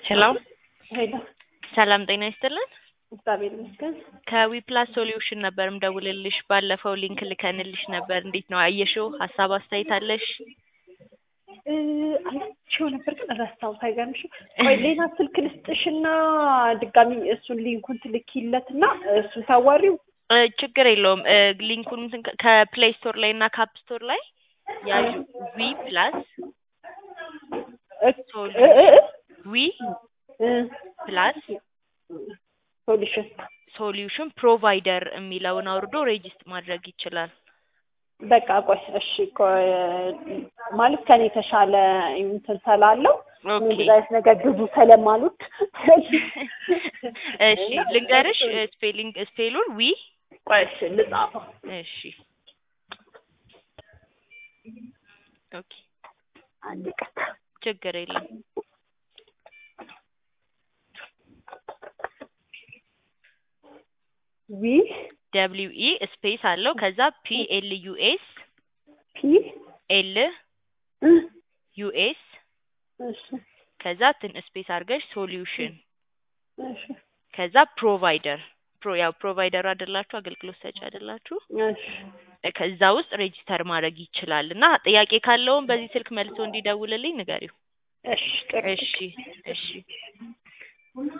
ሄሎ ሄሎ ሰላም ጤና ይስጥልን። እግዚአብሔር ይመስገን። ከዊፕላስ ሶሉሽን ነበር ምደውልልሽ። ባለፈው ሊንክ ልከንልሽ ነበር። እንዴት ነው አየሽው? ሀሳብ አስተያየት አለሽ? አይቼው ነበር ግን ረሳሁት። አይገርምሽም? ቆይ ሌላ ስልክ ልስጥሽና ድጋሚ እሱን ሊንኩን ትልኪለትና እሱን ታዋሪው። ችግር የለውም። ሊንኩን ከፕሌይ ስቶር ላይ እና ካፕ ስቶር ላይ ያዩ ዊፕላስ ዊ ፕላስ ሶሉሽን ፕሮቫይደር የሚለውን አውርዶ ሬጂስተር ማድረግ ይችላል። በቃ ቆይ እሺ ማለት ከኔ ተሻለ እንትን ስላለው እንደዚህ ነገር ብዙ ስለማሉት እሺ ልንገርሽ ስፔሉን ዊ ቆይ እሺ ልጻፈው። እሺ ኦኬ አንድ ቀጥ ችግር የለም። ዊ ደብሊው ኢ ስፔስ አለው ከዛ ፒ ኤል ዩ ኤስ ፒ ኤል ዩ ኤስ እሺ ከዛ ስፔስ አድርገሽ ሶሉሽን እሺ ከዛ ፕሮቫይደር ያው ፕሮቫይደር አይደላችሁ አገልግሎት ሰጪ አይደላችሁ። እሺ ከዛ ውስጥ ሬጂስተር ማድረግ ይችላል እና ጥያቄ ካለውም በዚህ ስልክ መልሶ እንዲደውልልኝ ንገሪው። እሺ እሺ እሺ